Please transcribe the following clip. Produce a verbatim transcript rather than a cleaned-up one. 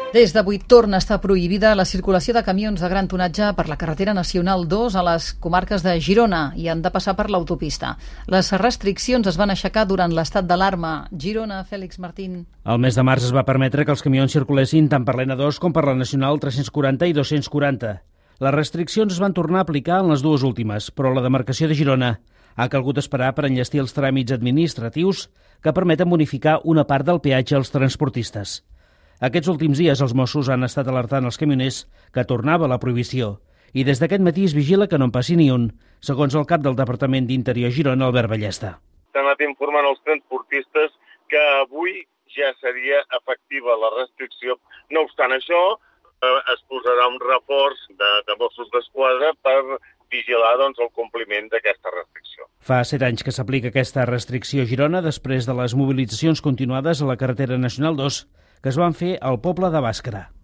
Des d'avui torna a estar prohibida la circulació de camions de gran tonatge per la carretera nacional dos a les comarques de Girona i han de passar per l'autopista. Les restriccions es van aixecar durant l'estat d'alarma. Girona, Fèlix Martín. El mes de març es va permetre que els camions circulessin tant per l'N dos com per la nacional tres-cents quaranta i dos-cents quaranta. Les restriccions es van tornar a aplicar en les dues últimes, però la demarcació de Girona ha calgut esperar per enllestir els tràmits administratius que permeten bonificar una part del peatge als transportistes. Aquests últims dies els Mossos han estat alertant els camioners que tornava la prohibició i des d'aquest matí es vigila que no en passi ni un, segons el cap del Departament d'Interior Girona, Albert Ballesta. S'ha anat informant els transportistes que avui ja seria efectiva la restricció. No obstant això, es posarà un reforç de, de Mossos d'Esquadra per vigilar doncs, el compliment d'aquesta restricció. Fa set anys que s'aplica aquesta restricció a Girona després de les mobilitzacions continuades a la carretera nacional dos que es van fer al poble de Bàscara.